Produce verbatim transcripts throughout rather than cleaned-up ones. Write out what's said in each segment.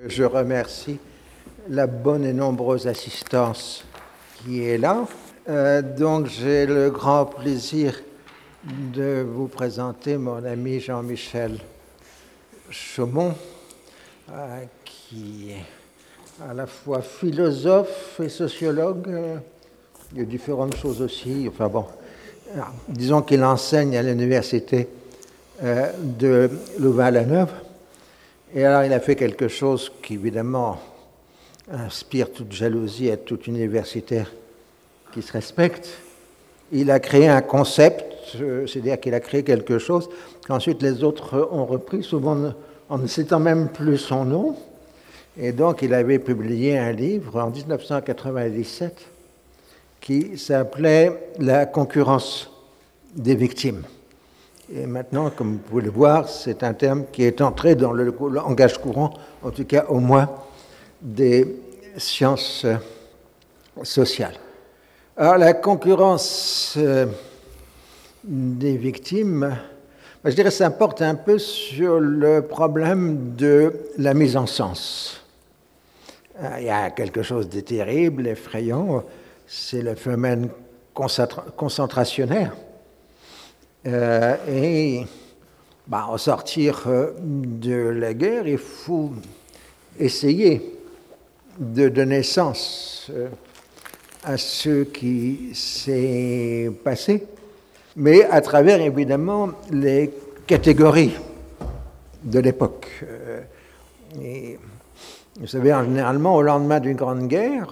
Je remercie la bonne et nombreuse assistance qui est là. Euh, donc j'ai le grand plaisir de vous présenter mon ami Jean-Michel Chaumont, euh, qui est à la fois philosophe et sociologue. Euh, il y a différentes choses aussi. Enfin bon, alors, disons qu'il enseigne à l'université euh, de Louvain-la-Neuve. Et alors il a fait quelque chose qui évidemment inspire toute jalousie à tout universitaire qui se respecte. Il a créé un concept, c'est-à-dire qu'il a créé quelque chose qu'ensuite les autres ont repris, souvent en ne citant même plus son nom. Et donc il avait publié un livre en dix-neuf cent quatre-vingt-dix-sept qui s'appelait « La concurrence des victimes ». Et maintenant, comme vous pouvez le voir, c'est un terme qui est entré dans le langage courant, en tout cas au moins des sciences sociales. Alors la concurrence des victimes, je dirais, ça porte un peu sur le problème de la mise en sens. Il y a quelque chose de terrible, effrayant, c'est le phénomène concentrationnaire. Euh, et bah, au sortir de la guerre, il faut essayer de donner sens à ce qui s'est passé, mais à travers évidemment les catégories de l'époque. Et, vous savez, généralement, au lendemain d'une grande guerre,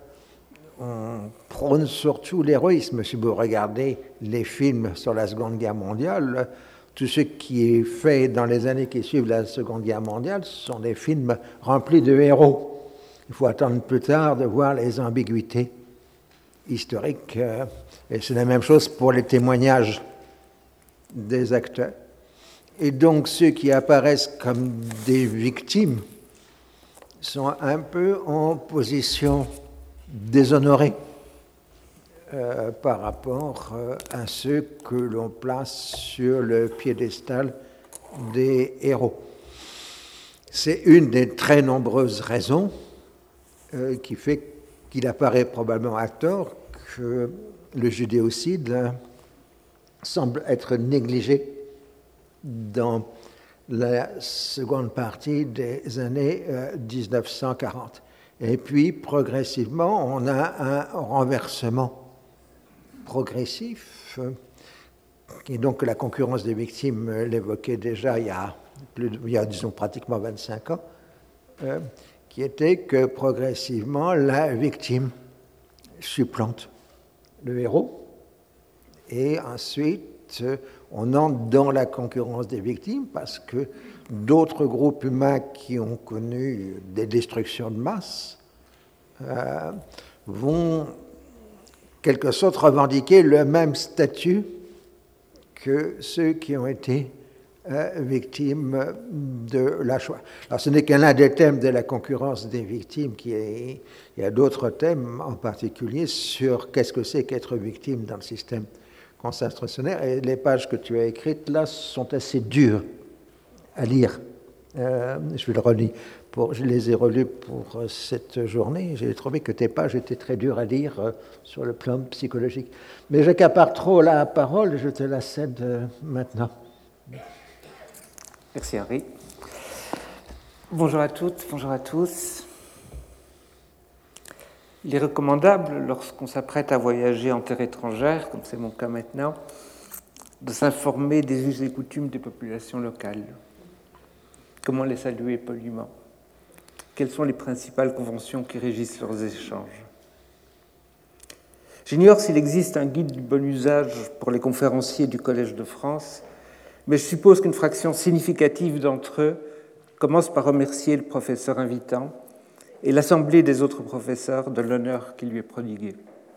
on prône surtout l'héroïsme. Si vous regardez les films sur la Seconde Guerre mondiale, tout ce qui est fait dans les années qui suivent la Seconde Guerre mondiale sont des films remplis de héros. Il faut attendre plus tard de voir les ambiguïtés historiques. Et c'est la même chose pour les témoignages des acteurs. Et donc ceux qui apparaissent comme des victimes sont un peu en position déshonorés euh, par rapport euh, à ceux que l'on place sur le piédestal des héros. C'est une des très nombreuses raisons euh, qui fait qu'il apparaît probablement à tort que le judéocide euh, semble être négligé dans la seconde partie des années euh, dix-neuf cent quarante. Et puis, progressivement, on a un renversement progressif. Et donc, la concurrence des victimes, l'évoquait déjà il y a, plus de, il y a disons, pratiquement vingt-cinq ans, euh, qui était que progressivement, la victime supplante le héros. Et ensuite, on entre dans la concurrence des victimes parce que d'autres groupes humains qui ont connu des destructions de masse euh, vont, quelque sorte, revendiquer le même statut que ceux qui ont été euh, victimes de la Shoah. Alors, ce n'est qu'un des thèmes de la concurrence des victimes. Qui est, il y a d'autres thèmes, en particulier, sur qu'est-ce que c'est qu'être victime dans le système concentrationnaire. Et les pages que tu as écrites, là, sont assez dures à lire. Euh, je le relis. Pour, je les ai relus pour euh, cette journée. J'ai trouvé que tes pages étaient très dures à lire euh, sur le plan psychologique. Mais j'accapare trop la parole, je te la cède euh, maintenant. Merci Henri. Bonjour à toutes, bonjour à tous. Il est recommandable, lorsqu'on s'apprête à voyager en terre étrangère, comme c'est mon cas maintenant, de s'informer des us et coutumes des populations locales. Comment les saluer poliment? Quelles sont les principales conventions qui régissent leurs échanges? J'ignore s'il existe un guide du bon usage pour les conférenciers du Collège de France, mais je suppose qu'une fraction significative d'entre eux commence par remercier le professeur invitant et l'assemblée des autres professeurs de l'honneur qui lui est prodigué.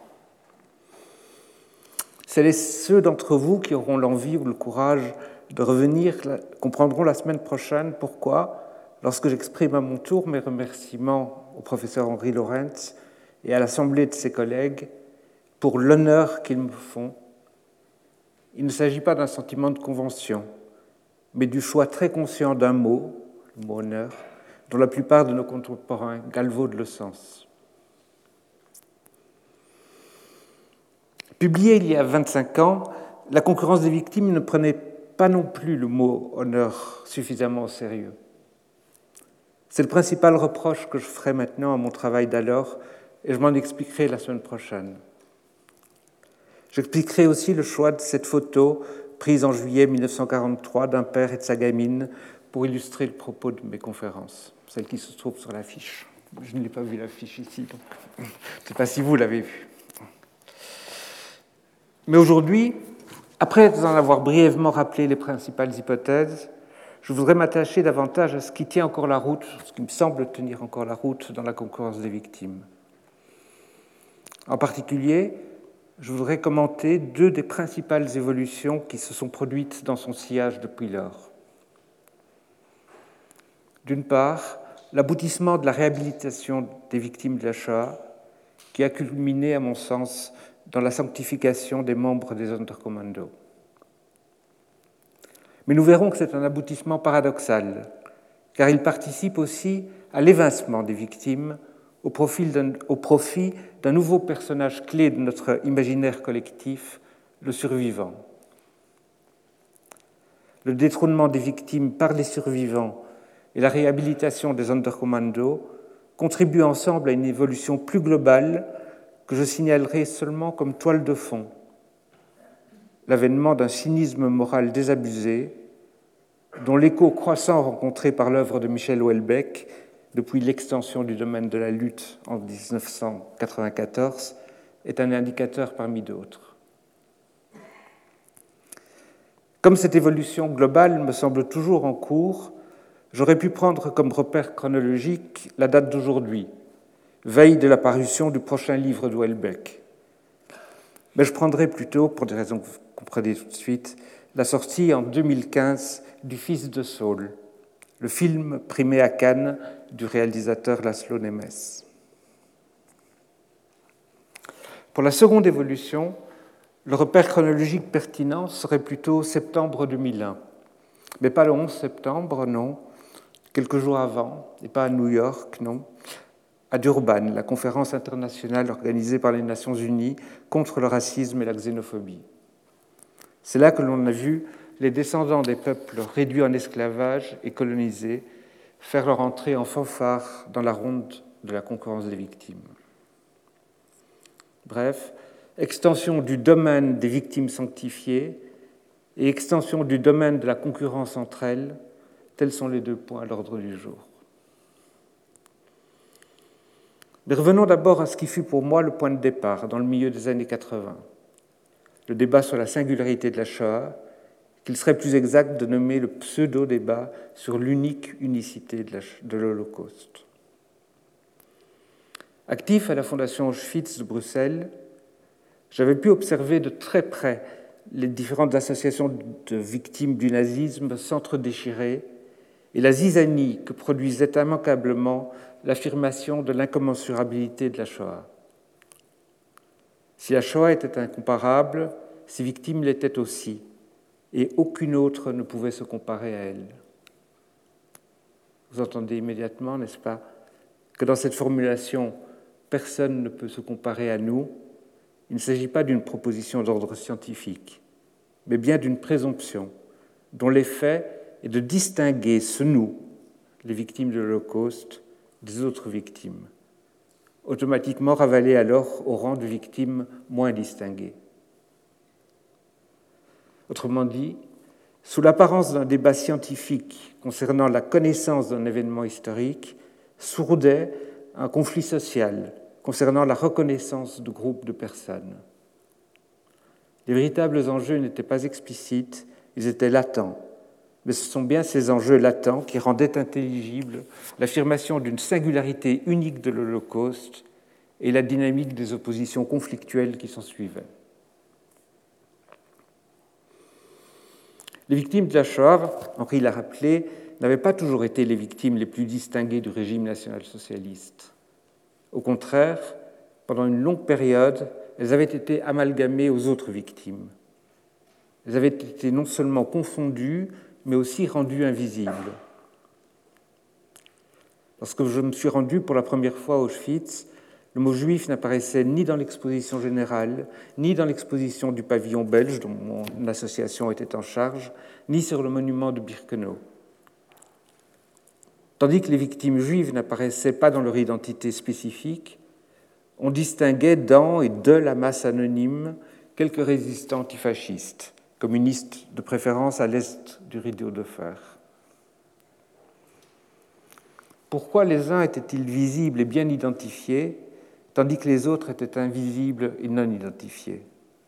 C'est ceux d'entre vous qui auront l'envie ou le courage de revenir comprendront la semaine prochaine pourquoi, lorsque j'exprime à mon tour mes remerciements au professeur Henri Lorentz et à l'assemblée de ses collègues pour l'honneur qu'ils me font, il ne s'agit pas d'un sentiment de convention, mais du choix très conscient d'un mot, le mot honneur, dont la plupart de nos contemporains galvaudent le sens. Publié il y a vingt-cinq ans, La concurrence des victimes ne prenait pas non plus le mot honneur suffisamment au sérieux. C'est le principal reproche que je ferai maintenant à mon travail d'alors, et je m'en expliquerai la semaine prochaine. J'expliquerai aussi le choix de cette photo prise en juillet mille neuf cent quarante-trois d'un père et de sa gamine pour illustrer le propos de mes conférences, celle qui se trouve sur l'affiche. Je ne l'ai pas vu l'affiche ici, donc je ne sais pas si vous l'avez vue. Mais aujourd'hui, après en avoir brièvement rappelé les principales hypothèses, je voudrais m'attacher davantage à ce qui tient encore la route, ce qui me semble tenir encore la route dans la concurrence des victimes. En particulier, je voudrais commenter deux des principales évolutions qui se sont produites dans son sillage depuis lors. D'une part, l'aboutissement de la réhabilitation des victimes de la Shoah, qui a culminé, à mon sens, dans la sanctification des membres des Sonderkommando. Mais nous verrons que c'est un aboutissement paradoxal, car il participe aussi à l'évincement des victimes au profit d'un, au profit d'un nouveau personnage clé de notre imaginaire collectif, le survivant. Le détrônement des victimes par les survivants et la réhabilitation des Sonderkommando contribuent ensemble à une évolution plus globale que je signalerai seulement comme toile de fond, l'avènement d'un cynisme moral désabusé, dont l'écho croissant rencontré par l'œuvre de Michel Houellebecq depuis l'extension du domaine de la lutte en dix-neuf cent quatre-vingt-quatorze est un indicateur parmi d'autres. Comme cette évolution globale me semble toujours en cours, j'aurais pu prendre comme repère chronologique la date d'aujourd'hui, veille de la parution du prochain livre de Houellebecq. Mais je prendrai plutôt, pour des raisons que vous comprenez tout de suite, la sortie en deux mille quinze du Fils de Saul, le film primé à Cannes du réalisateur Laszlo Nemes. Pour la seconde évolution, le repère chronologique pertinent serait plutôt septembre deux mille un, mais pas le onze septembre, non, quelques jours avant, et pas à New York, non, à Durban, la conférence internationale organisée par les Nations Unies contre le racisme et la xénophobie. C'est là que l'on a vu les descendants des peuples réduits en esclavage et colonisés faire leur entrée en fanfare dans la ronde de la concurrence des victimes. Bref, extension du domaine des victimes sanctifiées et extension du domaine de la concurrence entre elles, tels sont les deux points à l'ordre du jour. Mais revenons d'abord à ce qui fut pour moi le point de départ dans le milieu des années quatre-vingts, le débat sur la singularité de la Shoah, qu'il serait plus exact de nommer le pseudo-débat sur l'unique unicité de, la, de l'Holocauste. Actif à la Fondation Auschwitz de Bruxelles, j'avais pu observer de très près les différentes associations de victimes du nazisme s'entre-déchirer et la zizanie que produisait immanquablement l'affirmation de l'incommensurabilité de la Shoah. Si la Shoah était incomparable, ses victimes l'étaient aussi, et aucune autre ne pouvait se comparer à elle. Vous entendez immédiatement, n'est-ce pas, que dans cette formulation « personne ne peut se comparer à nous », il ne s'agit pas d'une proposition d'ordre scientifique, mais bien d'une présomption dont l'effet est de distinguer ce nous, les victimes de l'Holocauste, des autres victimes, automatiquement ravalées alors au rang de victimes moins distinguées. Autrement dit, sous l'apparence d'un débat scientifique concernant la connaissance d'un événement historique, sourdait un conflit social concernant la reconnaissance de groupes de personnes. Les véritables enjeux n'étaient pas explicites, ils étaient latents, mais ce sont bien ces enjeux latents qui rendaient intelligible l'affirmation d'une singularité unique de l'Holocauste et la dynamique des oppositions conflictuelles qui s'en suivaient. Les victimes de la Shoah, Henri l'a rappelé, n'avaient pas toujours été les victimes les plus distinguées du régime national-socialiste. Au contraire, pendant une longue période, elles avaient été amalgamées aux autres victimes. Elles avaient été non seulement confondues, mais aussi rendues invisibles. Lorsque je me suis rendu pour la première fois à Auschwitz, le mot juif n'apparaissait ni dans l'exposition générale, ni dans l'exposition du pavillon belge dont mon association était en charge, ni sur le monument de Birkenau. Tandis que les victimes juives n'apparaissaient pas dans leur identité spécifique, on distinguait dans et de la masse anonyme quelques résistants antifascistes, communistes de préférence à l'est du rideau de fer. Pourquoi les uns étaient-ils visibles et bien identifiés, tandis que les autres étaient invisibles et non identifiés?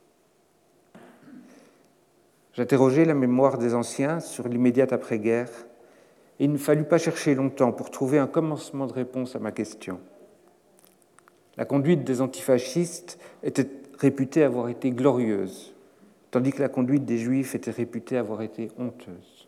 J'interrogeai la mémoire des anciens sur l'immédiate après-guerre, et il ne fallut pas chercher longtemps pour trouver un commencement de réponse à ma question. La conduite des antifascistes était réputée avoir été glorieuse, tandis que la conduite des Juifs était réputée avoir été honteuse.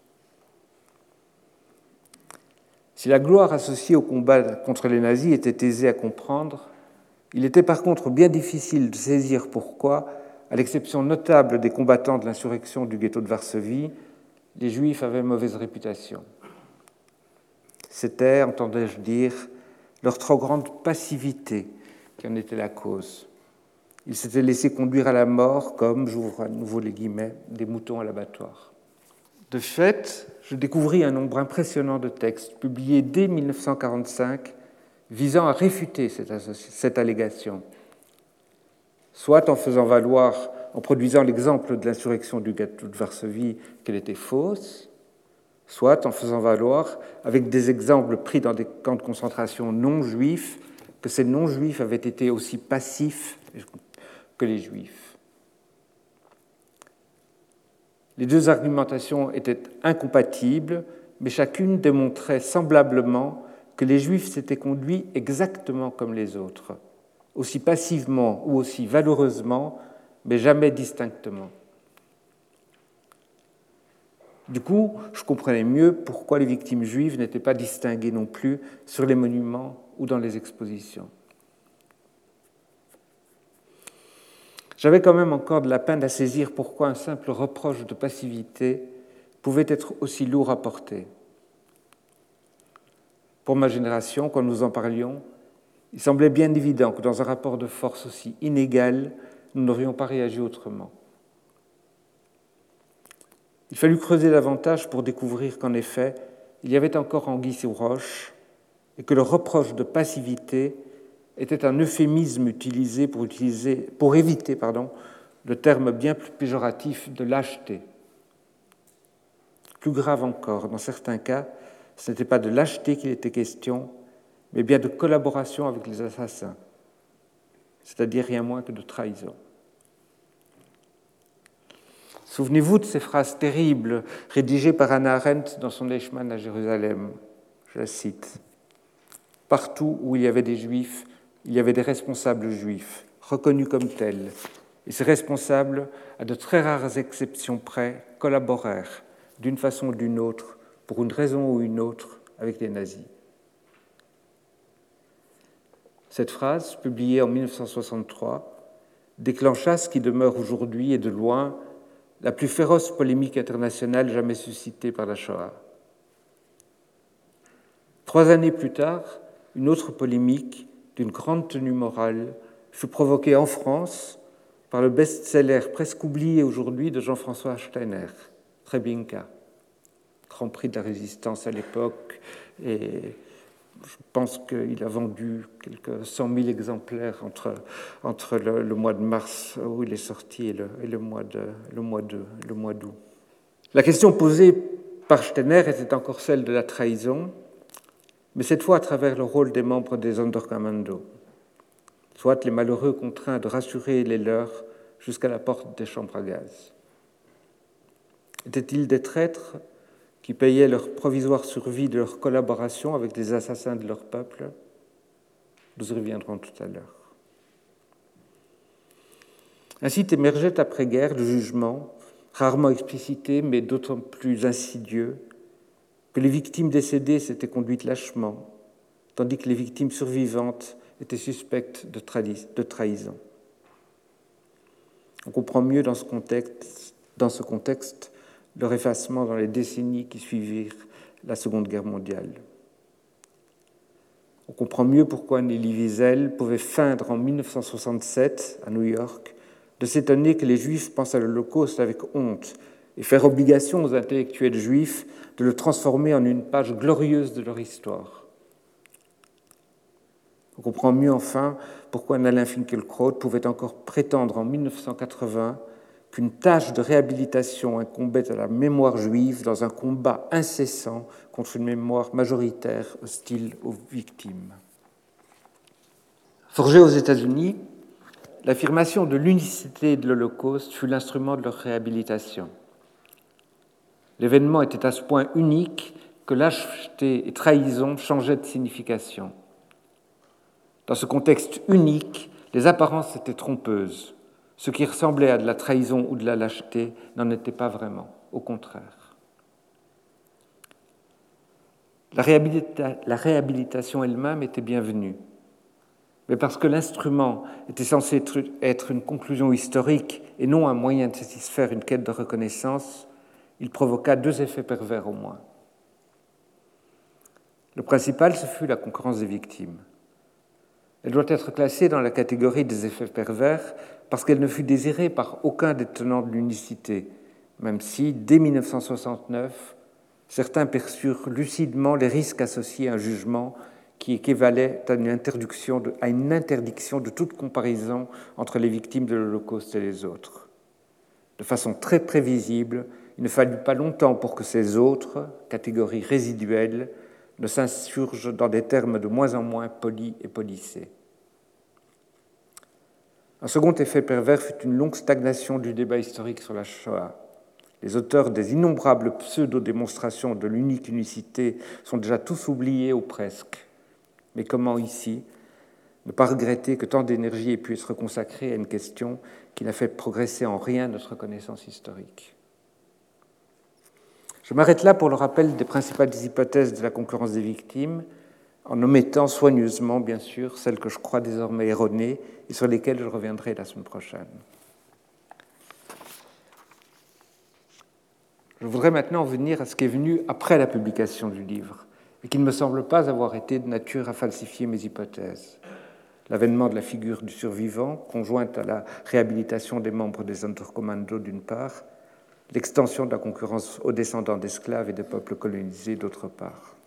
Si la gloire associée au combat contre les nazis était aisée à comprendre, il était par contre bien difficile de saisir pourquoi, à l'exception notable des combattants de l'insurrection du ghetto de Varsovie, les Juifs avaient mauvaise réputation. C'était, entendais-je dire, leur trop grande passivité qui en était la cause. Ils s'étaient laissés conduire à la mort comme, j'ouvre à nouveau les guillemets, des moutons à l'abattoir. De fait, je découvris un nombre impressionnant de textes publiés dès mille neuf cent quarante-cinq visant à réfuter cette, cette allégation, soit en faisant valoir, en produisant l'exemple de l'insurrection du ghetto de Varsovie, qu'elle était fausse, soit en faisant valoir, avec des exemples pris dans des camps de concentration non juifs, que ces non-juifs avaient été aussi passifs que les juifs. Les deux argumentations étaient incompatibles, mais chacune démontrait semblablement que les juifs s'étaient conduits exactement comme les autres, aussi passivement ou aussi valeureusement, mais jamais distinctement. Du coup, je comprenais mieux pourquoi les victimes juives n'étaient pas distinguées non plus sur les monuments ou dans les expositions. J'avais quand même encore de la peine à saisir pourquoi un simple reproche de passivité pouvait être aussi lourd à porter. Pour ma génération, quand nous en parlions, il semblait bien évident que dans un rapport de force aussi inégal, nous n'aurions pas réagi autrement. Il fallut creuser davantage pour découvrir qu'en effet, il y avait encore anguille sous roche et que le reproche de passivité était un euphémisme utilisé pour, utiliser, pour éviter pardon, le terme bien plus péjoratif de lâcheté. Plus grave encore, dans certains cas, ce n'était pas de lâcheté qu'il était question, mais bien de collaboration avec les assassins, c'est-à-dire rien moins que de trahison. Souvenez-vous de ces phrases terribles rédigées par Hannah Arendt dans son Eichmann à Jérusalem. Je la cite. « Partout où il y avait des Juifs, il y avait des responsables juifs, reconnus comme tels, et ces responsables, à de très rares exceptions près, collaborèrent, d'une façon ou d'une autre, pour une raison ou une autre, avec les nazis. » Cette phrase, publiée en mille neuf cent soixante-trois, déclencha ce qui demeure aujourd'hui et de loin la plus féroce polémique internationale jamais suscitée par la Shoah. Trois années plus tard, une autre polémique d'une grande tenue morale fut provoquée en France par le best-seller presque oublié aujourd'hui de Jean-François Steiner, Treblinka, Grand Prix de la Résistance à l'époque, et je pense qu'il a vendu quelques cent mille exemplaires entre, entre le, le mois de mars où il est sorti et le, et le mois de, le mois de, le mois d'août. La question posée par Steiner était encore celle de la trahison, mais cette fois à travers le rôle des membres des Sonderkommando, soit les malheureux contraints de rassurer les leurs jusqu'à la porte des chambres à gaz. Étaient-ils des traîtres qui payaient leur provisoire survie de leur collaboration avec les assassins de leur peuple? Nous y reviendrons tout à l'heure. Ainsi émergeait après-guerre le jugement, rarement explicité mais d'autant plus insidieux, que les victimes décédées s'étaient conduites lâchement, tandis que les victimes survivantes étaient suspectes de, trahis- de trahison. On comprend mieux dans ce contexte, dans ce contexte leur effacement dans les décennies qui suivirent la Seconde Guerre mondiale. On comprend mieux pourquoi Elie Wiesel pouvait feindre en mille neuf cent soixante-sept, à New York, de s'étonner que les Juifs pensent à l'Holocauste avec honte et faire obligation aux intellectuels juifs de le transformer en une page glorieuse de leur histoire. On comprend mieux enfin pourquoi Alain Finkielkraut pouvait encore prétendre en mille neuf cent quatre-vingts qu'une tâche de réhabilitation incombait à la mémoire juive dans un combat incessant contre une mémoire majoritaire hostile aux victimes. Forgée aux États-Unis, l'affirmation de l'unicité de l'Holocauste fut l'instrument de leur réhabilitation. L'événement était à ce point unique que lâcheté et trahison changeaient de signification. Dans ce contexte unique, les apparences étaient trompeuses. Ce qui ressemblait à de la trahison ou de la lâcheté n'en était pas vraiment, au contraire. La, réhabilita- la réhabilitation elle-même était bienvenue, mais parce que l'instrument était censé être une conclusion historique et non un moyen de satisfaire une quête de reconnaissance, il provoqua deux effets pervers au moins. Le principal, ce fut la concurrence des victimes. Elle doit être classée dans la catégorie des effets pervers parce qu'elle ne fut désirée par aucun des tenants de l'unicité, même si, dès mille neuf cent soixante-neuf, certains perçurent lucidement les risques associés à un jugement qui équivalait à une interdiction de, à une interdiction de toute comparaison entre les victimes de l'Holocauste et les autres. De façon très prévisible, il ne fallut pas longtemps pour que ces autres, catégories résiduelles, ne s'insurgent dans des termes de moins en moins polis et policés. Un second effet pervers fut une longue stagnation du débat historique sur la Shoah. Les auteurs des innombrables pseudo-démonstrations de l'unique unicité sont déjà tous oubliés ou presque. Mais comment ici ne pas regretter que tant d'énergie ait pu être consacrée à une question qui n'a fait progresser en rien notre connaissance historique? Je m'arrête là pour le rappel des principales hypothèses de la concurrence des victimes, en omettant soigneusement, bien sûr, celles que je crois désormais erronées et sur lesquelles je reviendrai la semaine prochaine. Je voudrais maintenant venir à ce qui est venu après la publication du livre et qui ne me semble pas avoir été de nature à falsifier mes hypothèses. L'avènement de la figure du survivant, conjointe à la réhabilitation des membres des Sonderkommando d'une part, l'extension de la concurrence aux descendants d'esclaves et de peuples colonisés d'autre part.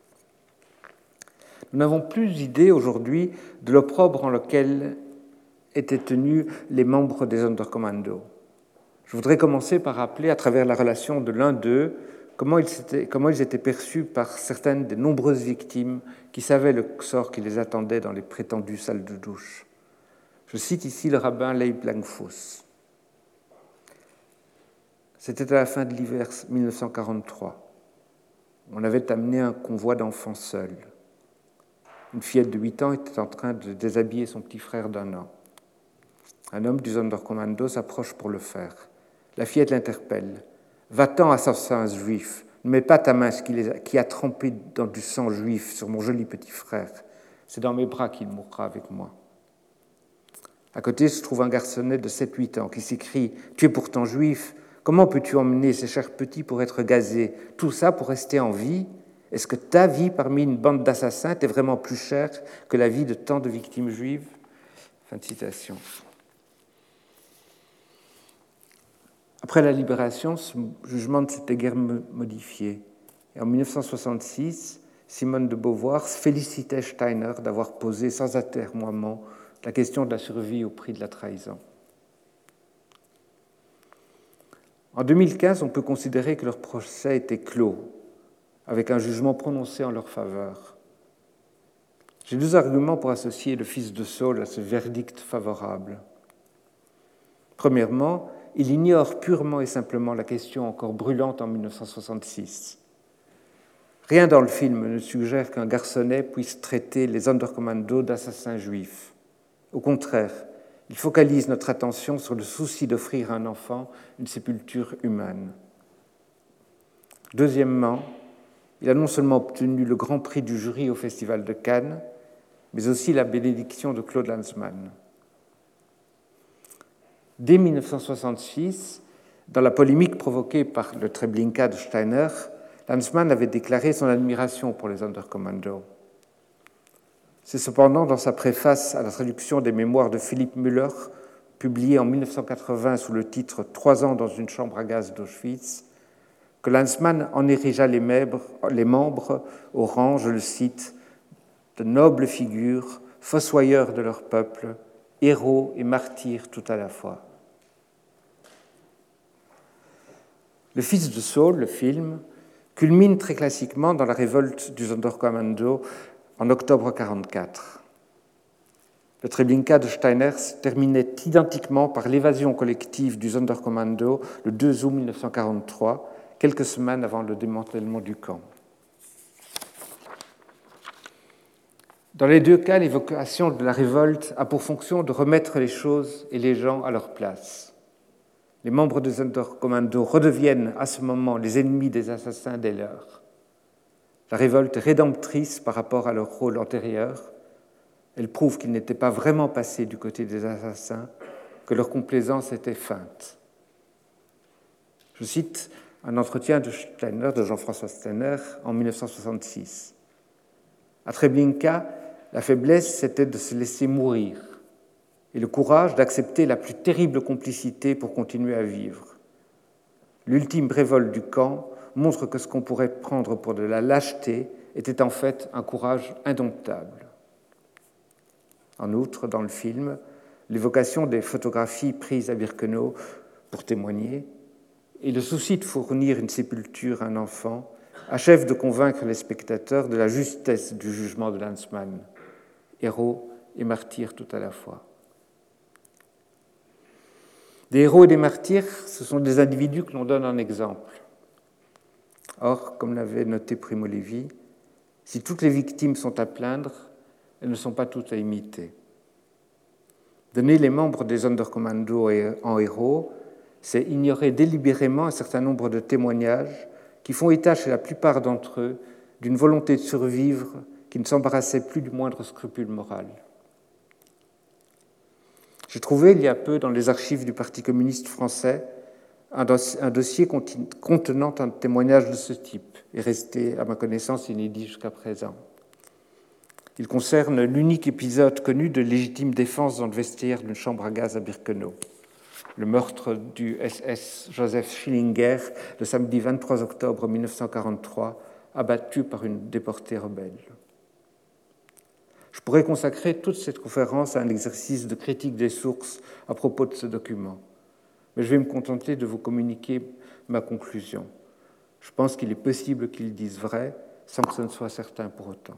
Nous n'avons plus idée aujourd'hui de l'opprobre en lequel étaient tenus les membres des Sonderkommando. Je voudrais commencer par rappeler, à travers la relation de l'un d'eux, comment ils, étaient, comment ils étaient perçus par certaines des nombreuses victimes qui savaient le sort qui les attendait dans les prétendues salles de douche. Je cite ici le rabbin Leib Langfuss. C'était à la fin de l'hiver mille neuf cent quarante-trois. On avait amené un convoi d'enfants seuls. Une fillette de huit ans était en train de déshabiller son petit frère d'un an. Un homme du Sonderkommando s'approche pour le faire. La fillette l'interpelle. « Va-t'en, assassin juif, ne mets pas ta main qui a trempé dans du sang juif sur mon joli petit frère. C'est dans mes bras qu'il mourra avec moi. » À côté se trouve un garçonnet de sept huit ans qui s'écrie « Tu es pourtant juif, comment peux-tu emmener ces chers petits pour être gazés? Tout ça pour rester en vie? Est-ce que ta vie parmi une bande d'assassins t'est vraiment plus chère que la vie de tant de victimes juives ?» Fin de citation. Après la libération, ce jugement ne s'était guère modifié. Et en mille neuf cent soixante-six, Simone de Beauvoir félicitait Steiner d'avoir posé sans atermoiement la question de la survie au prix de la trahison. En deux mille quinze, on peut considérer que leur procès était clos, avec un jugement prononcé en leur faveur. J'ai deux arguments pour associer le fils de Saul à ce verdict favorable. Premièrement, il ignore purement et simplement la question encore brûlante en mille neuf cent soixante-six. Rien dans le film ne suggère qu'un garçonnet puisse traiter les Sonderkommando d'assassins juifs. Au contraire, il focalise notre attention sur le souci d'offrir à un enfant une sépulture humaine. Deuxièmement, il a non seulement obtenu le grand prix du jury au Festival de Cannes, mais aussi la bénédiction de Claude Lanzmann. Dès mille neuf cent soixante-six, dans la polémique provoquée par le Treblinka de Steiner, Lanzmann avait déclaré son admiration pour les Sonderkommando. C'est cependant dans sa préface à la traduction des mémoires de Philippe Müller, publiée en mille neuf cent quatre-vingts sous le titre « Trois ans dans une chambre à gaz d'Auschwitz », que Lanzmann en érigea les membres, les membres au rang, je le cite, de nobles figures, fossoyeurs de leur peuple, héros et martyrs tout à la fois. Le fils de Saul, le film, culmine très classiquement dans la révolte du Sonderkommando en octobre mille neuf cent quarante-quatre. Le Treblinka de Steiner terminait identiquement par l'évasion collective du Sonderkommando le deux août mille neuf cent quarante-trois, quelques semaines avant le démantèlement du camp. Dans les deux cas, l'évocation de la révolte a pour fonction de remettre les choses et les gens à leur place. Les membres du Sonderkommando redeviennent à ce moment les ennemis des assassins des leurs. La révolte est rédemptrice par rapport à leur rôle antérieur. Elle prouve qu'ils n'étaient pas vraiment passés du côté des assassins, que leur complaisance était feinte. Je cite un entretien de Steiner, de Jean-François Steiner, en mille neuf cent soixante-six. À Treblinka, la faiblesse, c'était de se laisser mourir, et le courage d'accepter la plus terrible complicité pour continuer à vivre. L'ultime révolte du camp montre que ce qu'on pourrait prendre pour de la lâcheté était en fait un courage indomptable. En outre, dans le film, l'évocation des photographies prises à Birkenau pour témoigner et le souci de fournir une sépulture à un enfant achèvent de convaincre les spectateurs de la justesse du jugement de Lanzmann, héros et martyrs tout à la fois. Des héros et des martyrs, ce sont des individus que l'on donne en exemple. Or, comme l'avait noté Primo Levi, si toutes les victimes sont à plaindre, elles ne sont pas toutes à imiter. Donner les membres des Sonderkommando en héros, c'est ignorer délibérément un certain nombre de témoignages qui font état chez la plupart d'entre eux d'une volonté de survivre qui ne s'embarrassait plus du moindre scrupule moral. J'ai trouvé il y a peu dans les archives du Parti communiste français un, dossier, un dossier contenant un témoignage de ce type, et resté à ma connaissance inédit jusqu'à présent. Il concerne l'unique épisode connu de légitime défense dans le vestiaire d'une chambre à gaz à Birkenau, le meurtre du S S Joseph Schillinger le samedi vingt-trois octobre mille neuf cent quarante-trois, abattu par une déportée rebelle. Je pourrais consacrer toute cette conférence à un exercice de critique des sources à propos de ce document, mais je vais me contenter de vous communiquer ma conclusion. Je pense qu'il est possible qu'ils disent vrai sans que ce ne soit certain pour autant.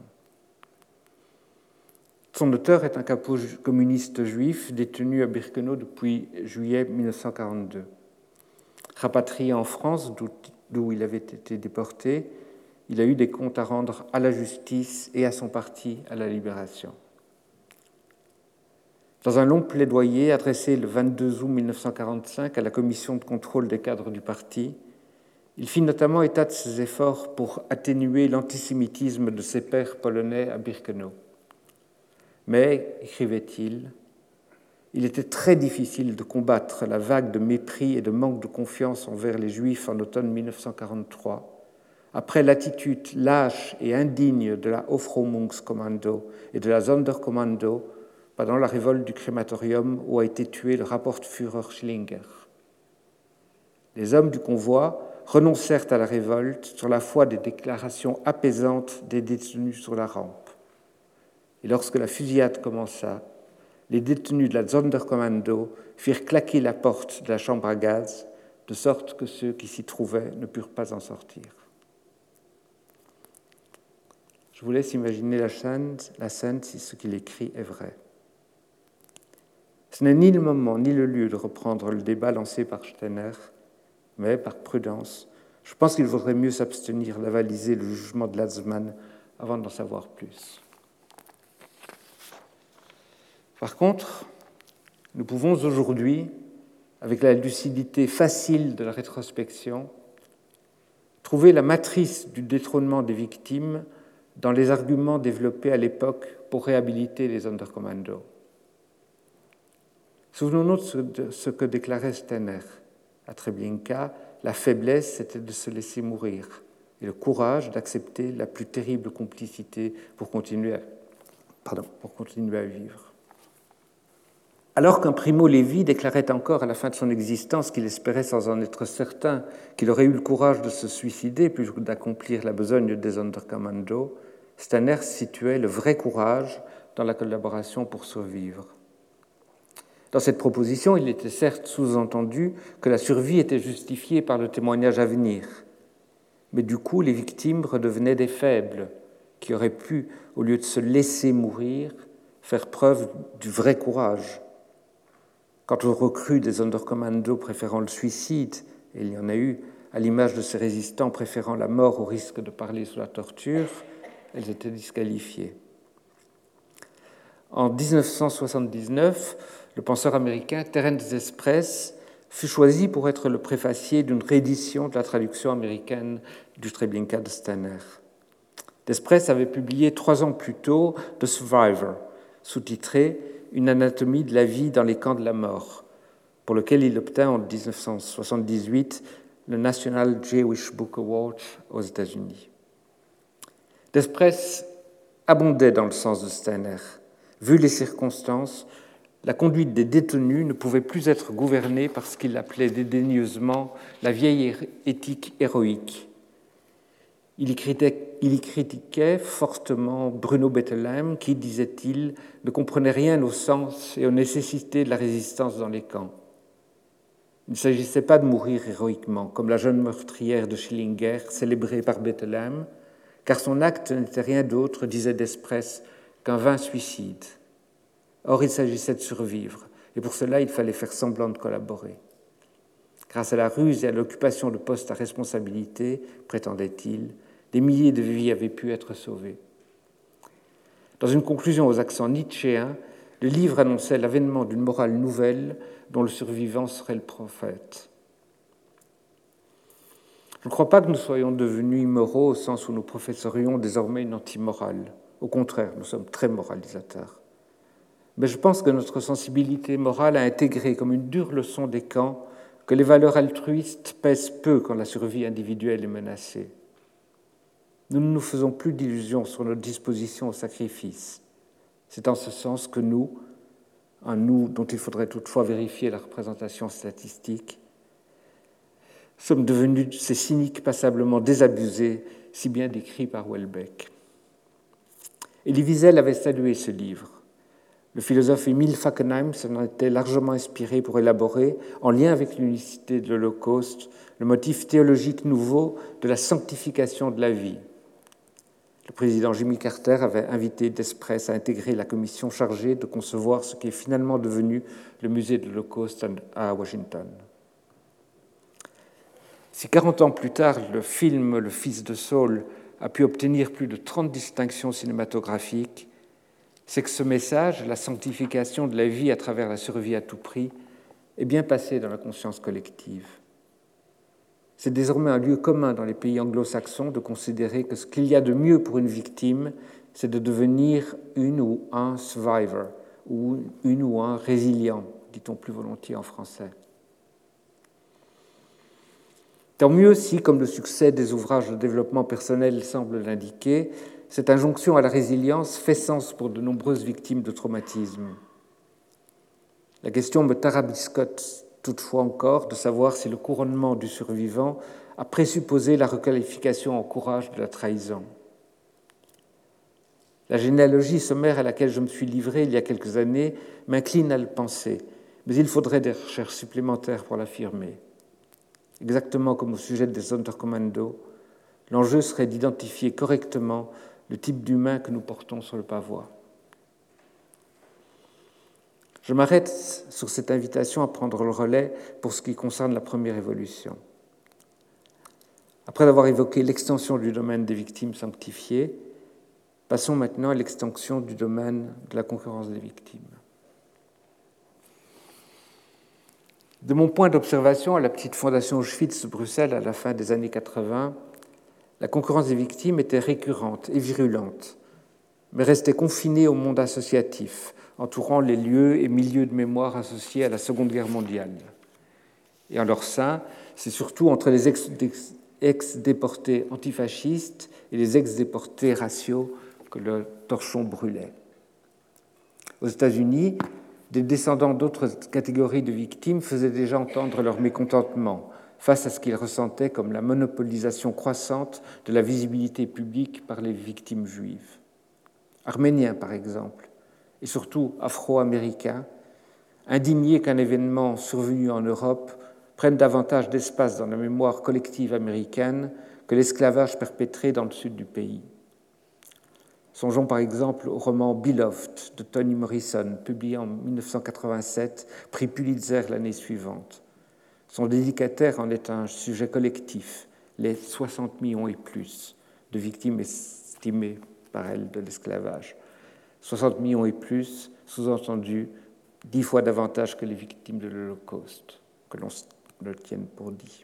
Son auteur est un capot communiste juif détenu à Birkenau depuis juillet mille neuf cent quarante-deux. Rapatrié en France, d'où, d'où il avait été déporté, il a eu des comptes à rendre à la justice et à son parti à la Libération. Dans un long plaidoyer adressé le vingt-deux août mille neuf cent quarante-cinq à la commission de contrôle des cadres du parti, il fit notamment état de ses efforts pour atténuer l'antisémitisme de ses pairs polonais à Birkenau. Mais, écrivait-il, il était très difficile de combattre la vague de mépris et de manque de confiance envers les Juifs en automne mille neuf cent quarante-trois, après l'attitude lâche et indigne de la Aufräumungskommando et de la Sonderkommando pendant la révolte du crématorium où a été tué le Rapportführer Schillinger. Les hommes du convoi renoncèrent à la révolte sur la foi des déclarations apaisantes des détenus sur la rampe. Et lorsque la fusillade commença, les détenus de la Sonderkommando firent claquer la porte de la chambre à gaz, de sorte que ceux qui s'y trouvaient ne purent pas en sortir. Je vous laisse imaginer la scène, la scène si ce qu'il écrit est vrai. Ce n'est ni le moment ni le lieu de reprendre le débat lancé par Steiner, mais par prudence, je pense qu'il vaudrait mieux s'abstenir d'avaliser le jugement de Lanzmann avant d'en savoir plus. Par contre, nous pouvons aujourd'hui, avec la lucidité facile de la rétrospection, trouver la matrice du détrônement des victimes dans les arguments développés à l'époque pour réhabiliter les Sonderkommando. Souvenons-nous de ce que déclarait Steiner. À Treblinka, la faiblesse, c'était de se laisser mourir, et le courage d'accepter la plus terrible complicité pour continuer à, pardon, pour continuer à vivre. Alors qu'un Primo Levi déclarait encore à la fin de son existence qu'il espérait sans en être certain qu'il aurait eu le courage de se suicider plutôt que d'accomplir la besogne des Sonderkommando, Stanners situait le vrai courage dans la collaboration pour survivre. Dans cette proposition, il était certes sous-entendu que la survie était justifiée par le témoignage à venir, mais du coup, les victimes redevenaient des faibles qui auraient pu, au lieu de se laisser mourir, faire preuve du vrai courage. Quant aux recrues des Sonderkommando préférant le suicide, et il y en a eu, à l'image de ces résistants préférant la mort au risque de parler sous la torture, elles étaient disqualifiées. En dix-neuf cent soixante-dix-neuf, le penseur américain Terence Desprez fut choisi pour être le préfacier d'une réédition de la traduction américaine du Treblinka de Stanner. Desprez avait publié trois ans plus tôt The Survivor, sous-titré « Une anatomie de la vie dans les camps de la mort », pour lequel il obtint en dix-neuf cent soixante-dix-huit le National Jewish Book Award aux États-Unis. Desprez abondait dans le sens de Stanner. Vu les circonstances, la conduite des détenus ne pouvait plus être gouvernée par ce qu'il appelait dédaigneusement la vieille éthique héroïque. Il y, critiquait, il y critiquait fortement Bruno Bettelheim qui, disait-il, ne comprenait rien au sens et aux nécessités de la résistance dans les camps. Il ne s'agissait pas de mourir héroïquement, comme la jeune meurtrière de Schillinger, célébrée par Bettelheim, car son acte n'était rien d'autre, disait Desprez, qu'un vain suicide. Or, il s'agissait de survivre, et pour cela, il fallait faire semblant de collaborer. Grâce à la ruse et à l'occupation de postes à responsabilité, prétendait-il, des milliers de vies avaient pu être sauvées. Dans une conclusion aux accents nietzschéens, le livre annonçait l'avènement d'une morale nouvelle dont le survivant serait le prophète. Je ne crois pas que nous soyons devenus immoraux au sens où nous professerions désormais une antimorale. Au contraire, nous sommes très moralisateurs. Mais je pense que notre sensibilité morale a intégré comme une dure leçon des camps que les valeurs altruistes pèsent peu quand la survie individuelle est menacée. Nous ne nous faisons plus d'illusions sur notre disposition au sacrifice. C'est en ce sens que nous, un nous dont il faudrait toutefois vérifier la représentation statistique, sommes devenus ces cyniques passablement désabusés, si bien décrits par Houellebecq. Elie Wiesel avait salué ce livre. Le philosophe Emil Fackenheim s'en était largement inspiré pour élaborer, en lien avec l'unicité de l'Holocauste, le motif théologique nouveau de la sanctification de la vie. Le président Jimmy Carter avait invité Desprez à intégrer la commission chargée de concevoir ce qui est finalement devenu le musée de l'Holocauste à Washington. Si quarante ans plus tard, le film Le Fils de Saul a pu obtenir plus de trente distinctions cinématographiques, c'est que ce message, la sanctification de la vie à travers la survie à tout prix, est bien passé dans la conscience collective. C'est désormais un lieu commun dans les pays anglo-saxons de considérer que ce qu'il y a de mieux pour une victime, c'est de devenir une ou un survivor, ou une ou un résilient, dit-on plus volontiers en français. Tant mieux si, comme le succès des ouvrages de développement personnel semble l'indiquer, cette injonction à la résilience fait sens pour de nombreuses victimes de traumatisme. La question me tarabiscote toutefois encore de savoir si le couronnement du survivant a présupposé la requalification en courage de la trahison. La généalogie sommaire à laquelle je me suis livré il y a quelques années m'incline à le penser, mais il faudrait des recherches supplémentaires pour l'affirmer. Exactement comme au sujet des Sonderkommando, l'enjeu serait d'identifier correctement le type d'humain que nous portons sur le pavois. Je m'arrête sur cette invitation à prendre le relais pour ce qui concerne la première évolution. Après avoir évoqué l'extension du domaine des victimes sanctifiées, passons maintenant à l'extension du domaine de la concurrence des victimes. De mon point d'observation à la petite fondation Auschwitz de Bruxelles à la fin des années quatre-vingts, la concurrence des victimes était récurrente et virulente, mais restait confinée au monde associatif, entourant les lieux et milieux de mémoire associés à la Seconde Guerre mondiale. Et en leur sein, c'est surtout entre les ex-déportés antifascistes et les ex-déportés raciaux que le torchon brûlait. Aux États-Unis, des descendants d'autres catégories de victimes faisaient déjà entendre leur mécontentement face à ce qu'ils ressentaient comme la monopolisation croissante de la visibilité publique par les victimes juives. Arméniens, par exemple, et surtout afro-américains, indignés qu'un événement survenu en Europe prenne davantage d'espace dans la mémoire collective américaine que l'esclavage perpétré dans le sud du pays. Songeons par exemple au roman Beloved de Toni Morrison, publié en dix-neuf cent quatre-vingt-sept, prix Pulitzer l'année suivante. Son dédicataire en est un sujet collectif, les soixante millions et plus de victimes estimées par elle de l'esclavage. soixante millions et plus, sous-entendu, dix fois davantage que les victimes de l'Holocauste, que l'on le tienne pour dit.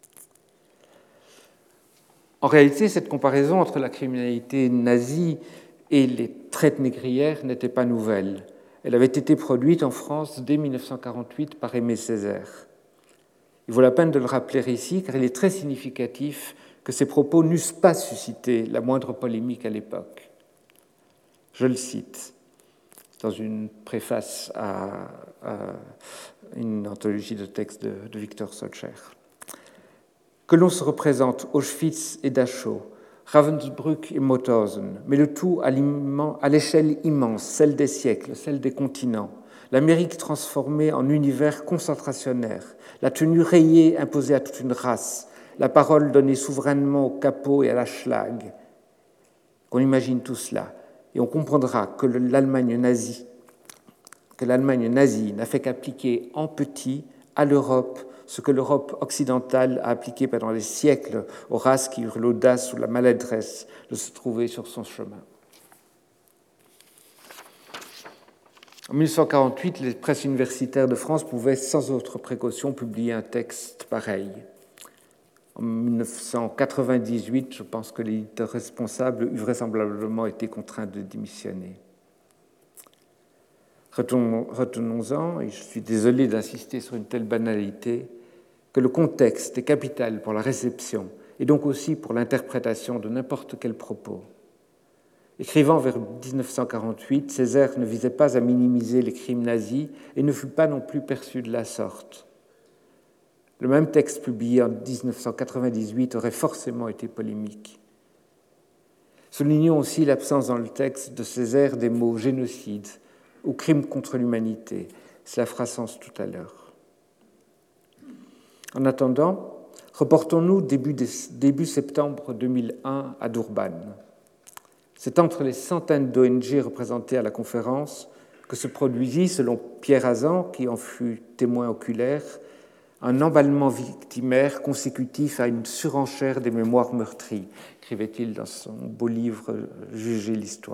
En réalité, cette comparaison entre la criminalité nazie et les traites négrières n'était pas nouvelle. Elle avait été produite en France dès dix-neuf cent quarante-huit par Aimé Césaire. Il vaut la peine de le rappeler ici, car il est très significatif que ces propos n'eussent pas suscité la moindre polémique à l'époque. Je le cite dans une préface à, à une anthologie de textes de, de Victor Schoelcher. Que l'on se représente Auschwitz et Dachau, Ravensbrück et Mauthausen, mais le tout à, à l'échelle immense, celle des siècles, celle des continents, l'Amérique transformée en univers concentrationnaire, la tenue rayée imposée à toute une race, la parole donnée souverainement au capot et à la schlag. Qu'on imagine tout cela, et on comprendra que l'Allemagne nazie, que l'Allemagne nazie n'a fait qu'appliquer en petit à l'Europe ce que l'Europe occidentale a appliqué pendant des siècles aux races qui eurent l'audace ou la maladresse de se trouver sur son chemin. En dix-neuf cent quarante-huit, les presses universitaires de France pouvaient sans autre précaution publier un texte pareil. En dix-neuf cent quatre-vingt-dix-huit, je pense que l'éditeur responsable eût vraisemblablement été contraint de démissionner. Retenons-en, et je suis désolé d'insister sur une telle banalité, que le contexte est capital pour la réception et donc aussi pour l'interprétation de n'importe quel propos. Écrivant vers dix-neuf cent quarante-huit, Césaire ne visait pas à minimiser les crimes nazis et ne fut pas non plus perçu de la sorte. Le même texte publié en dix-neuf cent quatre-vingt-dix-huit aurait forcément été polémique. Soulignons aussi l'absence dans le texte de Césaire des mots génocide ou crime contre l'humanité. Cela fera sens tout à l'heure. En attendant, reportons-nous début, début septembre deux mille un à Durban. C'est entre les centaines d'O N G représentées à la conférence que se produisit, selon Pierre Hazan, qui en fut témoin oculaire, un emballement victimaire consécutif à une surenchère des mémoires meurtries, écrivait-il dans son beau livre « Juger l'histoire ».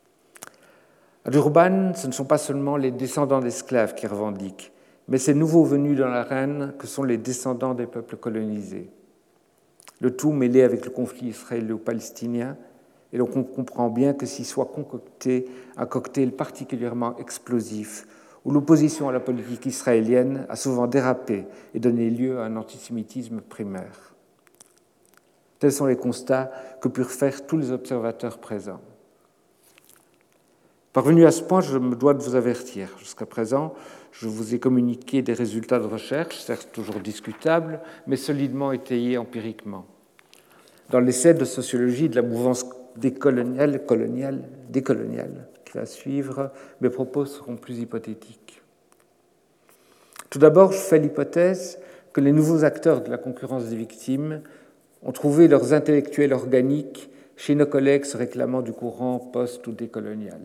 À Durban, ce ne sont pas seulement les descendants d'esclaves qui revendiquent, mais ces nouveaux venus dans l'arène que sont les descendants des peuples colonisés. Le tout mêlé avec le conflit israélo-palestinien, et l'on comprend bien que s'y soit concocté un cocktail particulièrement explosif, où l'opposition à la politique israélienne a souvent dérapé et donné lieu à un antisémitisme primaire. Tels sont les constats que purent faire tous les observateurs présents. Parvenu à ce point, je me dois de vous avertir. Jusqu'à présent, je vous ai communiqué des résultats de recherche, certes toujours discutables, mais solidement étayés empiriquement. Dans l'essai de sociologie de la mouvance décoloniale, coloniale, décoloniale qui va suivre, mes propos seront plus hypothétiques. Tout d'abord, je fais l'hypothèse que les nouveaux acteurs de la concurrence des victimes ont trouvé leurs intellectuels organiques chez nos collègues se réclamant du courant post- ou décolonial.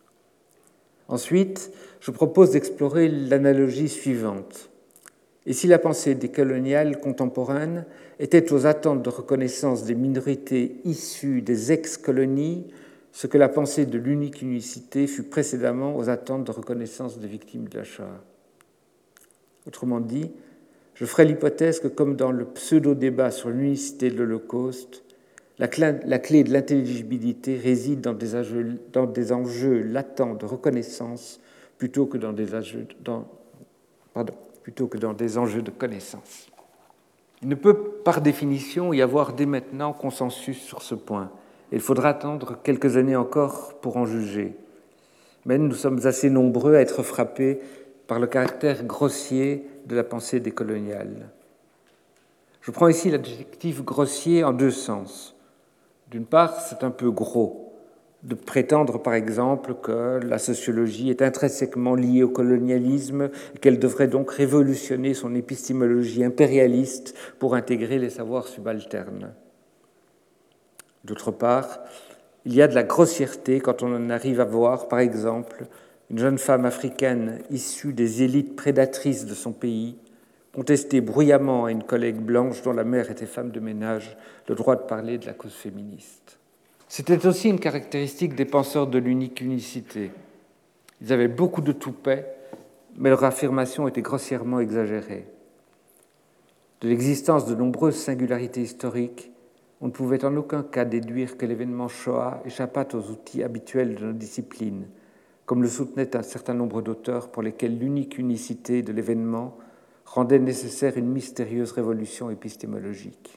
Ensuite, je propose d'explorer l'analogie suivante. Et si la pensée décoloniale contemporaine était aux attentes de reconnaissance des minorités issues des ex-colonies, ce que la pensée de l'unique unicité fut précédemment aux attentes de reconnaissance des victimes de la Shoah. Autrement dit, je ferai l'hypothèse que, comme dans le pseudo-débat sur l'unicité de l'Holocauste, la clé de l'intelligibilité réside dans des, enjeux, dans des enjeux latents de reconnaissance plutôt que dans des enjeux, dans, pardon, plutôt que dans des enjeux de connaissance. Il ne peut, par définition, y avoir dès maintenant consensus sur ce point. Il faudra attendre quelques années encore pour en juger. mais nous sommes assez nombreux à être frappés par le caractère grossier de la pensée décoloniale. Je prends ici l'adjectif grossier en deux sens. D'une part, c'est un peu gros de prétendre, par exemple, que la sociologie est intrinsèquement liée au colonialisme et qu'elle devrait donc révolutionner son épistémologie impérialiste pour intégrer les savoirs subalternes. D'autre part, il y a de la grossièreté quand on en arrive à voir, par exemple, une jeune femme africaine issue des élites prédatrices de son pays contester bruyamment à une collègue blanche dont la mère était femme de ménage le droit de parler de la cause féministe. C'était aussi une caractéristique des penseurs de l'unique unicité. Ils avaient beaucoup de toupet, mais leur affirmation était grossièrement exagérée. De l'existence de nombreuses singularités historiques, on ne pouvait en aucun cas déduire que l'événement Shoah échappât aux outils habituels de nos disciplines, comme le soutenaient un certain nombre d'auteurs pour lesquels l'unique unicité de l'événement rendait nécessaire une mystérieuse révolution épistémologique.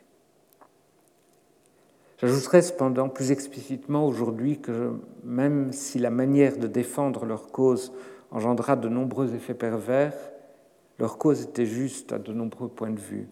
J'ajouterai cependant plus explicitement aujourd'hui que même si la manière de défendre leur cause engendra de nombreux effets pervers, leur cause était juste à de nombreux points de vue.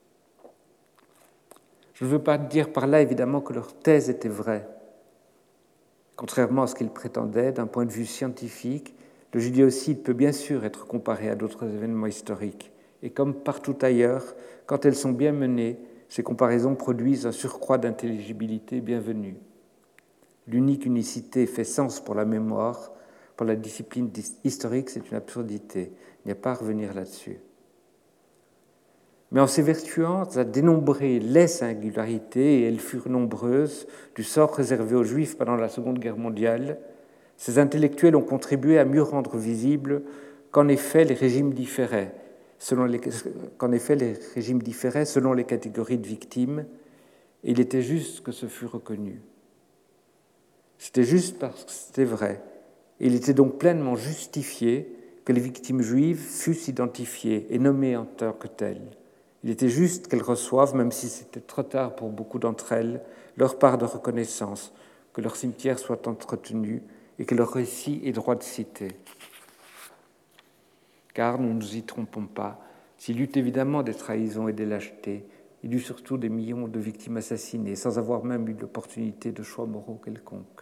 Je ne veux pas dire par là évidemment que leur thèse était vraie. Contrairement à ce qu'ils prétendaient, d'un point de vue scientifique, le judéocide peut bien sûr être comparé à d'autres événements historiques. Et comme partout ailleurs, quand elles sont bien menées, ces comparaisons produisent un surcroît d'intelligibilité bienvenu. L'unique unicité fait sens pour la mémoire, pour la discipline historique, c'est une absurdité. Il n'y a pas à revenir là-dessus. Mais en s'évertuant à dénombrer les singularités, et elles furent nombreuses, du sort réservé aux Juifs pendant la Seconde Guerre mondiale, ces intellectuels ont contribué à mieux rendre visible qu'en effet les régimes différaient, selon les, qu'en effet les régimes différaient selon les catégories de victimes, et il était juste que ce fût reconnu. C'était juste parce que c'était vrai, et il était donc pleinement justifié que les victimes juives fussent identifiées et nommées en tant que telles. Il était juste qu'elles reçoivent, même si c'était trop tard pour beaucoup d'entre elles, leur part de reconnaissance, que leur cimetière soit entretenu et que leur récit ait droit de citer. Car, ne nous y trompons pas, s'il y eut évidemment des trahisons et des lâchetés, il y eut surtout des millions de victimes assassinées, sans avoir même eu l'opportunité de choix moraux quelconques.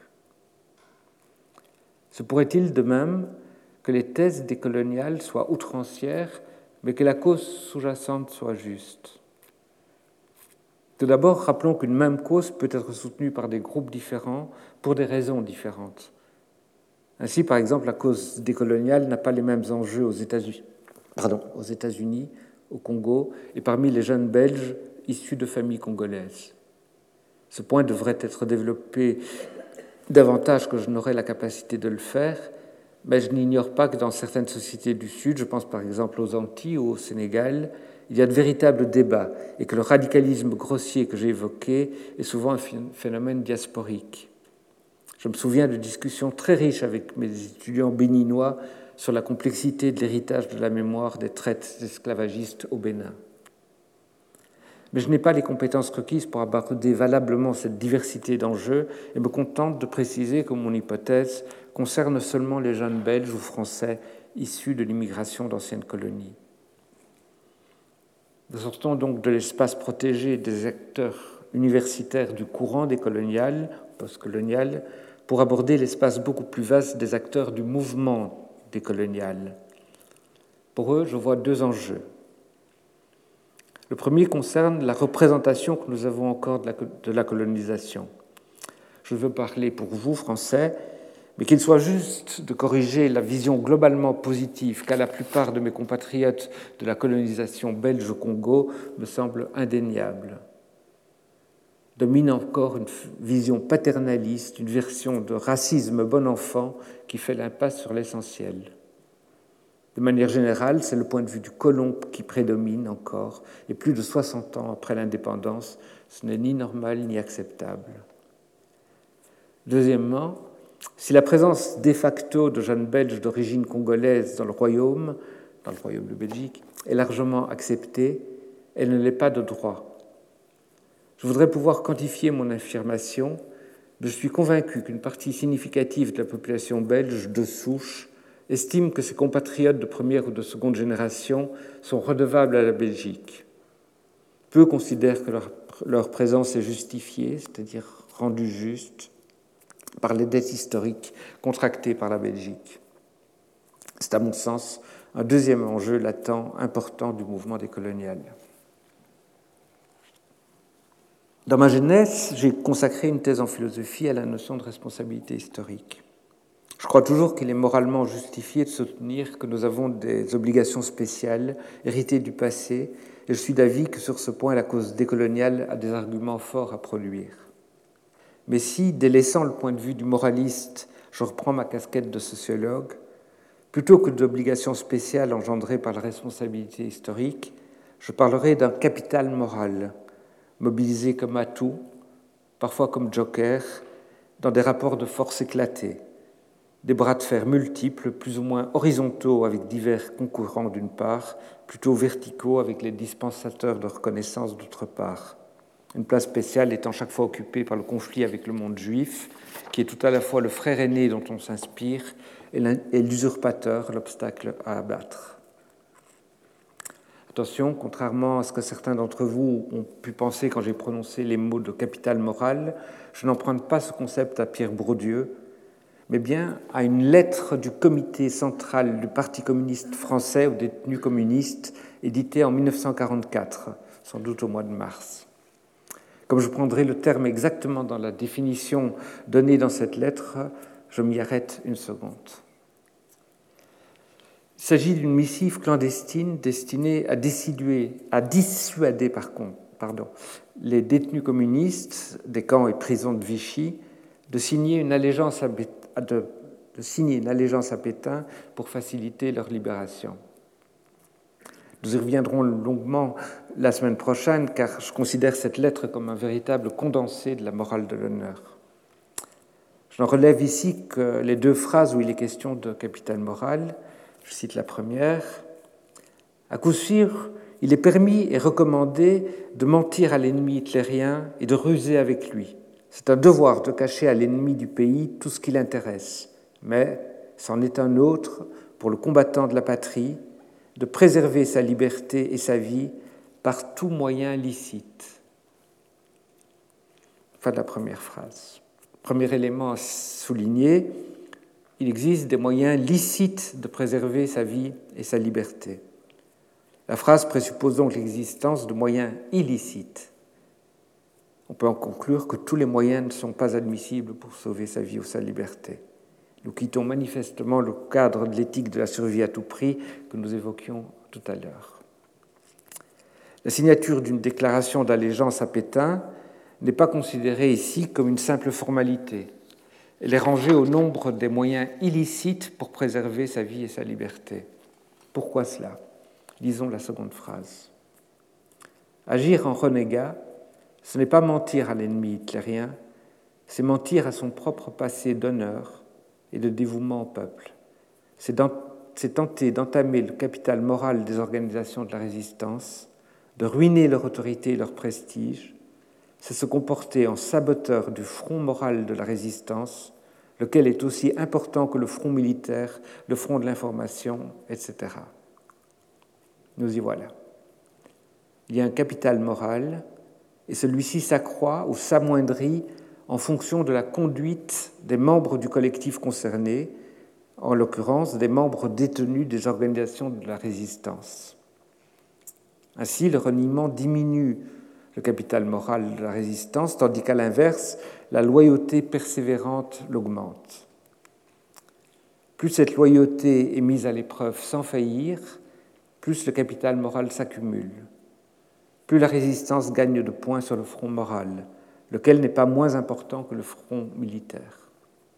Se pourrait-il de même que les thèses décoloniales soient outrancières, mais que la cause sous-jacente soit juste? Tout d'abord, rappelons qu'une même cause peut être soutenue par des groupes différents pour des raisons différentes. Ainsi, par exemple, la cause décoloniale n'a pas les mêmes enjeux aux États-Unis, pardon, aux États-Unis, au Congo et parmi les jeunes Belges issus de familles congolaises. Ce point devrait être développé davantage que je n'aurai la capacité de le faire, mais je n'ignore pas que dans certaines sociétés du Sud, je pense par exemple aux Antilles ou au Sénégal, il y a de véritables débats et que le radicalisme grossier que j'ai évoqué est souvent un phénomène diasporique. Je me souviens de discussions très riches avec mes étudiants béninois sur la complexité de l'héritage de la mémoire des traites esclavagistes au Bénin. Mais je n'ai pas les compétences requises pour aborder valablement cette diversité d'enjeux et me contente de préciser que mon hypothèse concerne seulement les jeunes Belges ou Français issus de l'immigration d'anciennes colonies. Nous sortons donc de l'espace protégé des acteurs universitaires du courant décolonial, postcolonial, pour aborder l'espace beaucoup plus vaste des acteurs du mouvement décolonial. Pour eux, je vois deux enjeux. Le premier concerne la représentation que nous avons encore de la, de la colonisation. Je veux parler pour vous, Français, mais qu'il soit juste de corriger la vision globalement positive qu'a la plupart de mes compatriotes de la colonisation belge au Congo me semble indéniable. Domine encore une vision paternaliste, une version de racisme bon enfant qui fait l'impasse sur l'essentiel. De manière générale, c'est le point de vue du colon qui prédomine encore, et plus de soixante ans après l'indépendance, ce n'est ni normal ni acceptable. Deuxièmement, si la présence de facto de jeunes Belges d'origine congolaise dans le royaume, dans le royaume de Belgique, est largement acceptée, elle ne l'est pas de droit. Je voudrais pouvoir quantifier mon affirmation, je suis convaincu qu'une partie significative de la population belge de souche estime que ses compatriotes de première ou de seconde génération sont redevables à la Belgique. Peu considèrent que leur, leur présence est justifiée, c'est-à-dire rendue juste, par les dettes historiques contractées par la Belgique. C'est à mon sens un deuxième enjeu latent important du mouvement décolonial. Dans ma jeunesse, j'ai consacré une thèse en philosophie à la notion de responsabilité historique. Je crois toujours qu'il est moralement justifié de soutenir que nous avons des obligations spéciales héritées du passé, et je suis d'avis que sur ce point, la cause décoloniale a des arguments forts à produire. Mais si, délaissant le point de vue du moraliste, je reprends ma casquette de sociologue, plutôt que d'obligations spéciales engendrées par la responsabilité historique, je parlerai d'un capital moral, mobilisé comme atout, parfois comme joker, dans des rapports de force éclatés, des bras de fer multiples, plus ou moins horizontaux avec divers concurrents d'une part, plutôt verticaux avec les dispensateurs de reconnaissance d'autre part. Une place spéciale étant chaque fois occupée par le conflit avec le monde juif, qui est tout à la fois le frère aîné dont on s'inspire et l'usurpateur, l'obstacle à abattre. Attention, contrairement à ce que certains d'entre vous ont pu penser quand j'ai prononcé les mots de capital moral, je n'emprunte pas ce concept à Pierre Bourdieu, mais bien à une lettre du comité central du Parti communiste français aux détenus communistes, éditée en mille neuf cent quarante-quatre, sans doute au mois de mars. Comme je prendrai le terme exactement dans la définition donnée dans cette lettre, je m'y arrête une seconde. Il s'agit d'une missive clandestine destinée à dissuader, à dissuader par contre, pardon, les détenus communistes des camps et prisons de Vichy de signer une allégeance à, de, de signer une allégeance à Pétain pour faciliter leur libération. Nous y reviendrons longuement la semaine prochaine, car je considère cette lettre comme un véritable condensé de la morale de l'honneur. Je n'en relève ici que les deux phrases où il est question de capital moral. Je cite la première. « À coup sûr, il est permis et recommandé de mentir à l'ennemi hitlérien et de ruser avec lui. C'est un devoir de cacher à l'ennemi du pays tout ce qui l'intéresse, mais c'en est un autre pour le combattant de la patrie de préserver sa liberté et sa vie par tout moyen licite. » Fin de la première phrase. Premier élément à souligner, il existe des moyens licites de préserver sa vie et sa liberté. La phrase présuppose donc l'existence de moyens illicites. On peut en conclure que tous les moyens ne sont pas admissibles pour sauver sa vie ou sa liberté. Nous quittons manifestement le cadre de l'éthique de la survie à tout prix que nous évoquions tout à l'heure. La signature d'une déclaration d'allégeance à Pétain n'est pas considérée ici comme une simple formalité. Elle est rangée au nombre des moyens illicites pour préserver sa vie et sa liberté. Pourquoi cela ? Lisons la seconde phrase. Agir en renégat, ce n'est pas mentir à l'ennemi hitlérien, c'est mentir à son propre passé d'honneur et de dévouement au peuple. C'est, dans, c'est tenter d'entamer le capital moral des organisations de la résistance, de ruiner leur autorité et leur prestige, c'est se comporter en saboteur du front moral de la résistance, lequel est aussi important que le front militaire, le front de l'information, et cetera. Nous y voilà. Il y a un capital moral, et celui-ci s'accroît ou s'amoindrit en fonction de la conduite des membres du collectif concerné, en l'occurrence des membres détenus des organisations de la résistance. Ainsi, le reniement diminue le capital moral de la résistance, tandis qu'à l'inverse, la loyauté persévérante l'augmente. Plus cette loyauté est mise à l'épreuve sans faillir, plus le capital moral s'accumule. Plus la résistance gagne de points sur le front moral, lequel n'est pas moins important que le front militaire.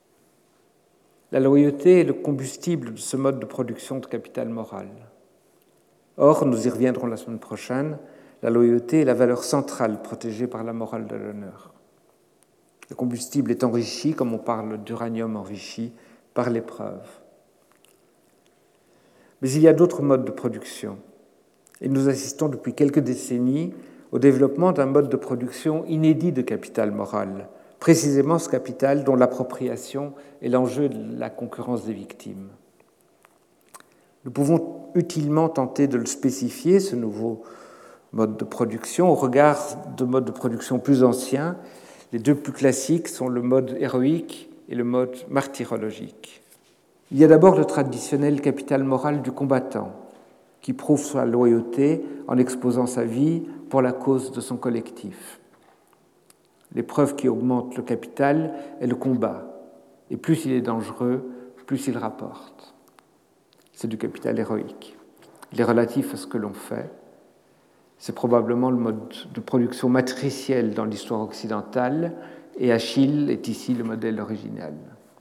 La loyauté est le combustible de ce mode de production de capital moral. Or, nous y reviendrons la semaine prochaine, la loyauté est la valeur centrale protégée par la morale de l'honneur. Le combustible est enrichi, comme on parle d'uranium enrichi, par l'épreuve. Mais il y a d'autres modes de production, et nous assistons depuis quelques décennies au développement d'un mode de production inédit de capital moral, précisément ce capital dont l'appropriation est l'enjeu de la concurrence des victimes. Nous pouvons utilement tenter de le spécifier, ce nouveau mode de production, au regard de modes de production plus anciens. Les deux plus classiques sont le mode héroïque et le mode martyrologique. Il y a d'abord le traditionnel capital moral du combattant, qui prouve sa loyauté en exposant sa vie pour la cause de son collectif. L'épreuve qui augmente le capital est le combat, et plus il est dangereux, plus il rapporte. C'est du capital héroïque. Il est relatif à ce que l'on fait. C'est probablement le mode de production matriciel dans l'histoire occidentale, et Achille est ici le modèle original.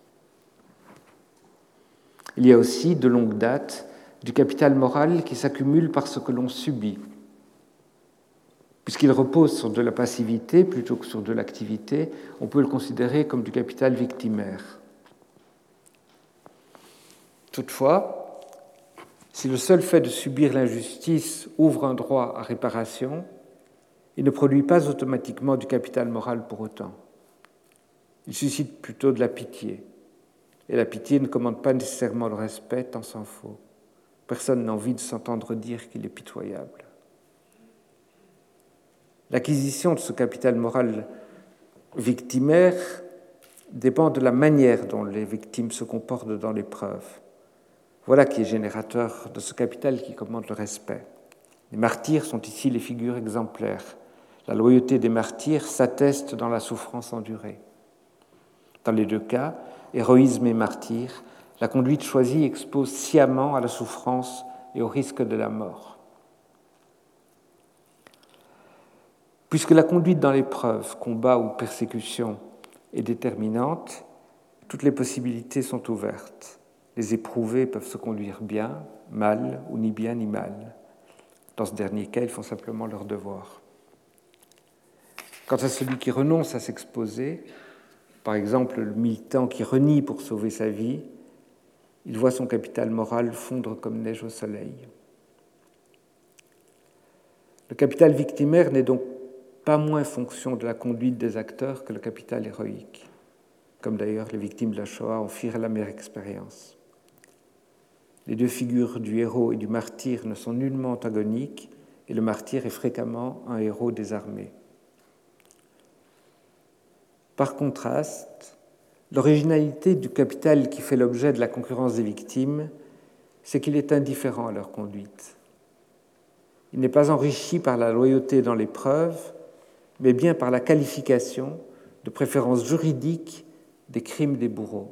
Il y a aussi, de longue date, du capital moral qui s'accumule par ce que l'on subit. Puisqu'il repose sur de la passivité plutôt que sur de l'activité, on peut le considérer comme du capital victimaire. Toutefois, si le seul fait de subir l'injustice ouvre un droit à réparation, il ne produit pas automatiquement du capital moral pour autant. Il suscite plutôt de la pitié. Et la pitié ne commande pas nécessairement le respect, tant s'en faut. Personne n'a envie de s'entendre dire qu'il est pitoyable. L'acquisition de ce capital moral victimaire dépend de la manière dont les victimes se comportent dans l'épreuve. Voilà qui est générateur de ce capital qui commande le respect. Les martyrs sont ici les figures exemplaires. La loyauté des martyrs s'atteste dans la souffrance endurée. Dans les deux cas, héroïsme et martyr, la conduite choisie expose sciemment à la souffrance et au risque de la mort. Puisque la conduite dans l'épreuve, combat ou persécution, est déterminante, toutes les possibilités sont ouvertes. Les éprouvés peuvent se conduire bien, mal ou ni bien ni mal. Dans ce dernier cas, ils font simplement leur devoir. Quant à celui qui renonce à s'exposer, par exemple le militant qui renie pour sauver sa vie, il voit son capital moral fondre comme neige au soleil. Le capital victimaire n'est donc pas moins fonction de la conduite des acteurs que le capital héroïque, comme d'ailleurs les victimes de la Shoah en firent la meilleure expérience. Les deux figures du héros et du martyr ne sont nullement antagoniques, et le martyr est fréquemment un héros désarmé. Par contraste, l'originalité du capital qui fait l'objet de la concurrence des victimes, c'est qu'il est indifférent à leur conduite. Il n'est pas enrichi par la loyauté dans l'épreuve, mais bien par la qualification, de préférence juridique, des crimes des bourreaux.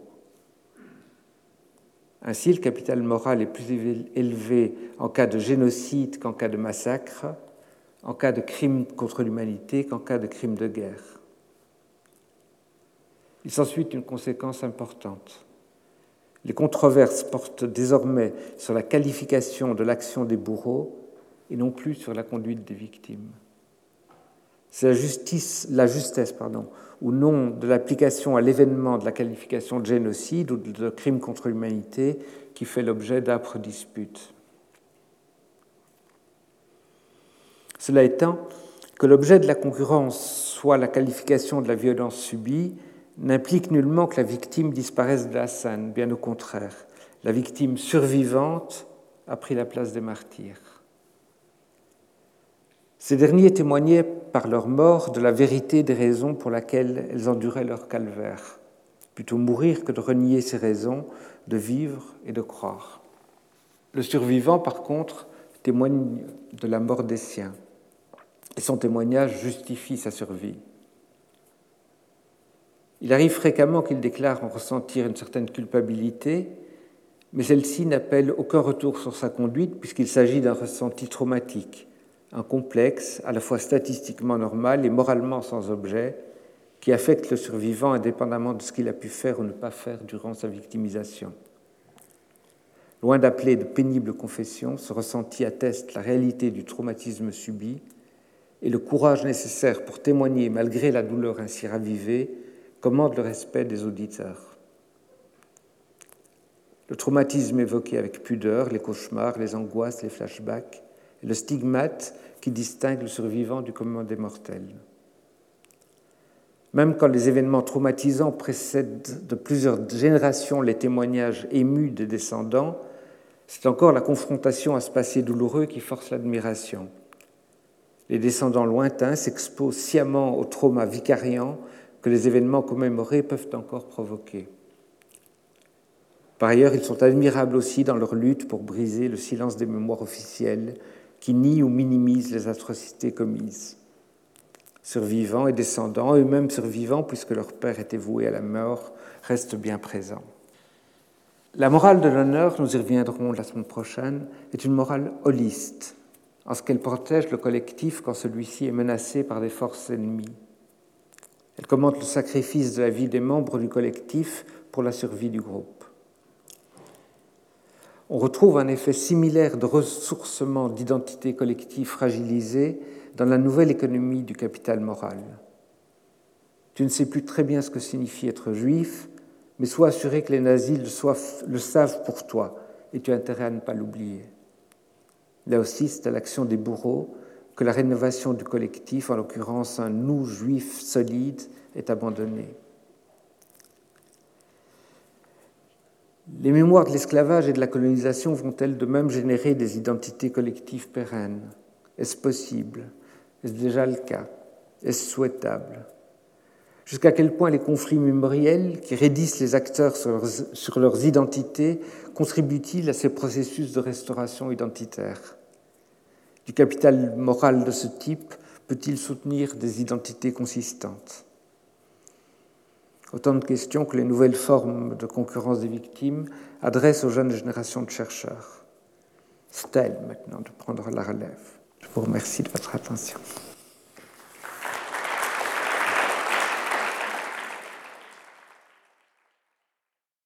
Ainsi, le capital moral est plus élevé en cas de génocide qu'en cas de massacre, en cas de crime contre l'humanité qu'en cas de crime de guerre. Il s'ensuit une conséquence importante. Les controverses portent désormais sur la qualification de l'action des bourreaux et non plus sur la conduite des victimes. C'est la, justice, la justesse pardon, ou non de l'application à l'événement de la qualification de génocide ou de crime contre l'humanité qui fait l'objet d'âpres disputes. Cela étant, que l'objet de la concurrence soit la qualification de la violence subie n'implique nullement que la victime disparaisse de la scène, bien au contraire. La victime survivante a pris la place des martyrs. Ces derniers témoignaient par leur mort de la vérité des raisons pour lesquelles elles enduraient leur calvaire. Plutôt mourir que de renier ces raisons, de vivre et de croire. Le survivant, par contre, témoigne de la mort des siens, et son témoignage justifie sa survie. Il arrive fréquemment qu'il déclare en ressentir une certaine culpabilité, mais celle-ci n'appelle aucun retour sur sa conduite puisqu'il s'agit d'un ressenti traumatique, un complexe à la fois statistiquement normal et moralement sans objet qui affecte le survivant indépendamment de ce qu'il a pu faire ou ne pas faire durant sa victimisation. Loin d'appeler de pénibles confessions, ce ressenti atteste la réalité du traumatisme subi et le courage nécessaire pour témoigner malgré la douleur ainsi ravivée commande le respect des auditeurs. Le traumatisme évoqué avec pudeur, les cauchemars, les angoisses, les flashbacks, et le stigmate qui distingue le survivant du commun des mortels. Même quand les événements traumatisants précèdent de plusieurs générations les témoignages émus des descendants, c'est encore la confrontation à ce passé douloureux qui force l'admiration. Les descendants lointains s'exposent sciemment aux traumas vicariants que les événements commémorés peuvent encore provoquer. Par ailleurs, ils sont admirables aussi dans leur lutte pour briser le silence des mémoires officielles qui nient ou minimisent les atrocités commises. Survivants et descendants, eux-mêmes survivants puisque leur père était voué à la mort, restent bien présents. La morale de l'honneur, nous y reviendrons la semaine prochaine, est une morale holiste, en ce qu'elle protège le collectif quand celui-ci est menacé par des forces ennemies. Elle commente le sacrifice de la vie des membres du collectif pour la survie du groupe. On retrouve un effet similaire de ressourcement d'identités collectives fragilisées dans la nouvelle économie du capital moral. Tu ne sais plus très bien ce que signifie être juif, mais sois assuré que les nazis le, soient, le savent pour toi, et tu as intérêt à ne pas l'oublier. Là aussi, c'est à l'action des bourreaux que la rénovation du collectif, en l'occurrence un nous juif solide, est abandonnée. Les mémoires de l'esclavage et de la colonisation vont-elles de même générer des identités collectives pérennes? Est-ce possible? Est-ce déjà le cas? Est-ce souhaitable? Jusqu'à quel point les conflits mémoriels qui raidissent les acteurs sur leurs, sur leurs identités contribuent-ils à ces processus de restauration identitaire? Du capital moral de ce type peut-il soutenir des identités consistantes? Autant de questions que les nouvelles formes de concurrence des victimes adressent aux jeunes générations de chercheurs. C'est à elles maintenant de prendre la relève. Je vous remercie de votre attention.